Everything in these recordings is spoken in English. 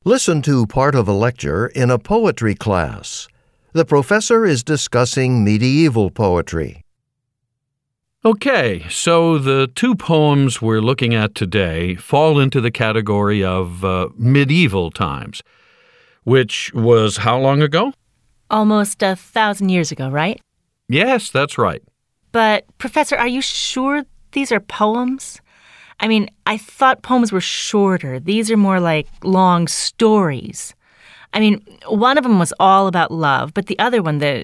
Listen to part of a lecture in a poetry class. The professor is discussing medieval poetry. Okay, so the two poems we're looking at today fall into the category of medieval times, which was how long ago? Almost 1,000 years ago, right? Yes, that's right. But, Professor, are you sure these are poems? I mean, I thought poems were shorter. These are more like long stories. I mean, one of them was all about love, but the other one, the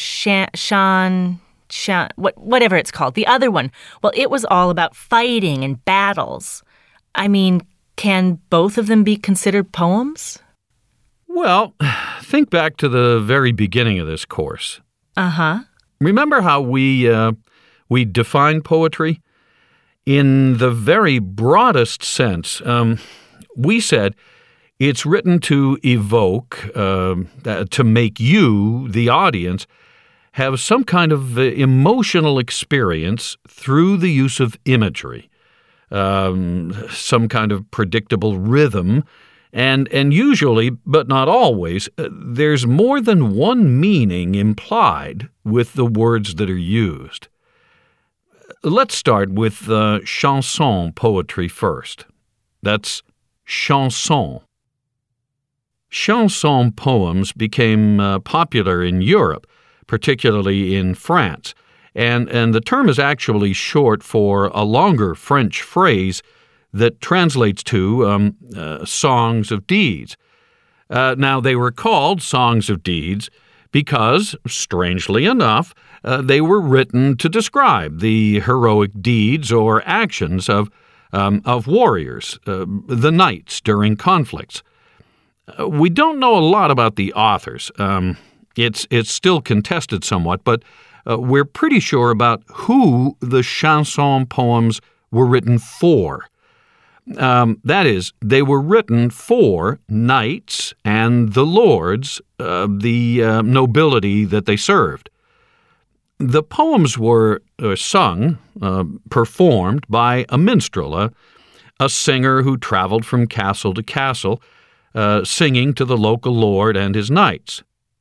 whatever it's called, the other one, well, it was all about fighting and battles. I mean, can both of them be considered poems? Well, think back to the very beginning of this course. Uh-huh. Remember how we define poetry? In the very broadest sense, we said it's written to evoke, to make you, the audience, have some kind of emotional experience through the use of imagery, some kind of predictable rhythm, and usually, but not always, there's more than one meaning implied with the words that are used. Let's start with chanson poetry first. That's chanson. Chanson poems became popular in Europe, particularly in France, and the term is actually short for a longer French phrase that translates to songs of deeds. Now, they were called songs of deeds because, strangely enough, they were written to describe the heroic deeds or actions of warriors, the knights during conflicts. We don't know a lot about the authors. It's still contested somewhat, but we're pretty sure about who the chanson poems were written for. That is, they were written for knights and the lords, the nobility that they served. The poems were sung, performed by a minstrel, a singer who traveled from castle to castle, singing to the local lord and his knights.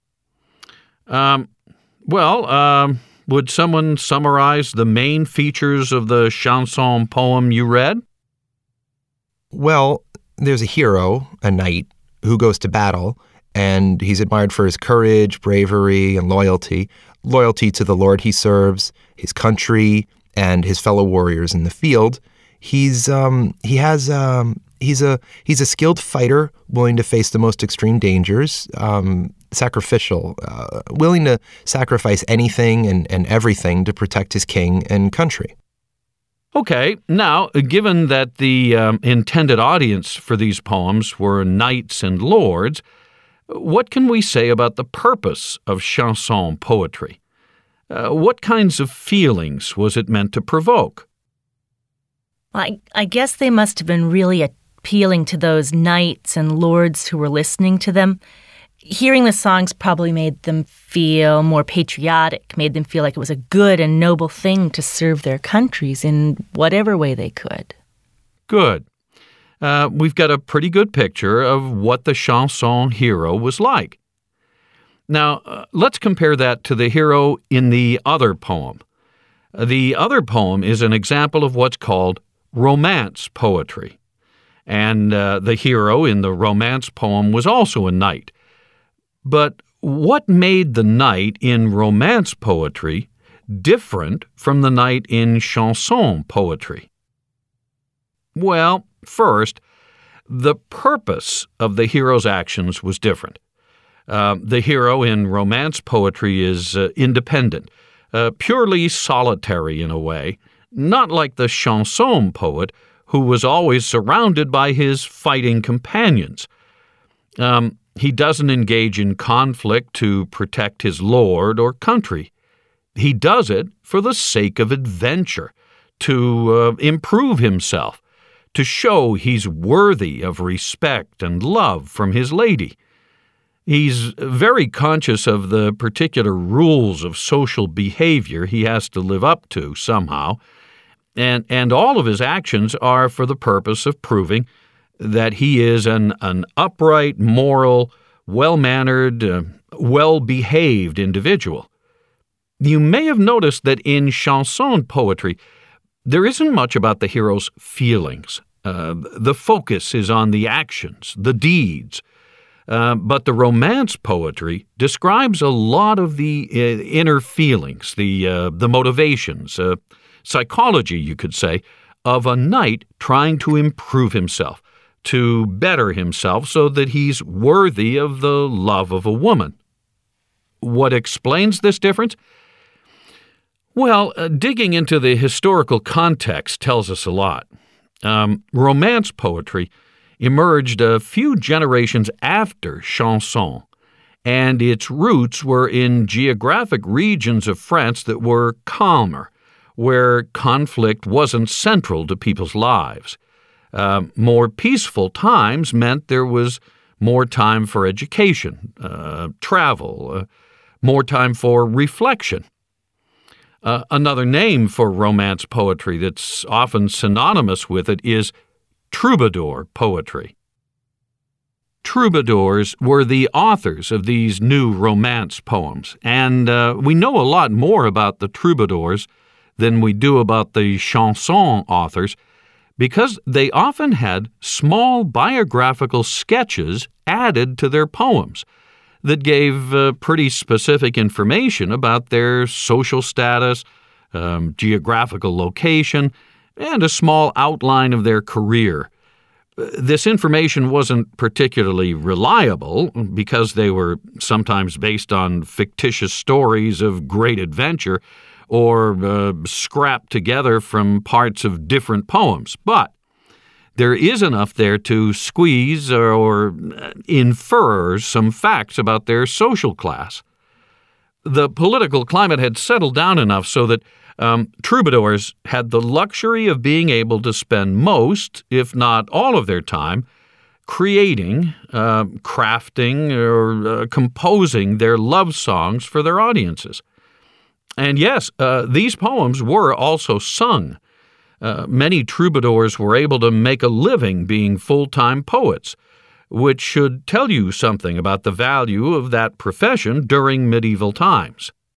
Would someone summarize the main features of the chanson poem you read? Well, there's a hero, a knight, who goes to battle, and he's admired for his courage, bravery, and loyalty to the lord he serves, his country, and his fellow warriors in the field. He's a skilled fighter, willing to face the most extreme dangers, sacrificial, willing to sacrifice anything and everything to protect his king and country. Okay, now, given that the intended audience for these poems were knights and lords, what can we say about the purpose of chanson poetry? What kinds of feelings was it meant to provoke? I guess they must have been really appealing to those knights and lords who were listening to them. Hearing the songs probably made them feel more patriotic, made them feel like it was a good and noble thing to serve their countries in whatever way they could. Good. We've got a pretty good picture of what the chanson hero was like. Now, let's compare that to the hero in the other poem. The other poem is an example of what's called romance poetry. And the hero in the romance poem was also a knight. But what made the knight in romance poetry different from the knight in chanson poetry? Well, first, the purpose of the hero's actions was different. The hero in romance poetry is independent, purely solitary in a way, not like the chanson poet who was always surrounded by his fighting companions. He doesn't engage in conflict to protect his lord or country. He does it for the sake of adventure, to improve himself, to show he's worthy of respect and love from his lady. He's very conscious of the particular rules of social behavior he has to live up to somehow, and all of his actions are for the purpose of proving that he is an upright, moral, well-mannered, well-behaved individual. You may have noticed that in chanson poetry, there isn't much about the hero's feelings. The focus is on the actions, the deeds. But the romance poetry describes a lot of the inner feelings, the motivations, psychology, you could say, of a knight trying to improve himself, to better himself so that he's worthy of the love of a woman. What explains this difference? Well, digging into the historical context tells us a lot. Romance poetry emerged a few generations after chanson, and its roots were in geographic regions of France that were calmer, where conflict wasn't central to people's lives. More peaceful times meant there was more time for education, travel, more time for reflection. Another name for romance poetry that's often synonymous with it is troubadour poetry. Troubadours were the authors of these new romance poems, and we know a lot more about the troubadours than we do about the chanson authors because they often had small biographical sketches added to their poems that gave pretty specific information about their social status, geographical location, and a small outline of their career. This information wasn't particularly reliable because they were sometimes based on fictitious stories of great adventure or scrapped together from parts of different poems. But there is enough there to squeeze or infer some facts about their social class. The political climate had settled down enough so that troubadours had the luxury of being able to spend most, if not all of their time, creating, crafting, or composing their love songs for their audiences. And yes, these poems were also sung. Many troubadours were able to make a living being full-time poets, which should tell you something about the value of that profession during medieval times.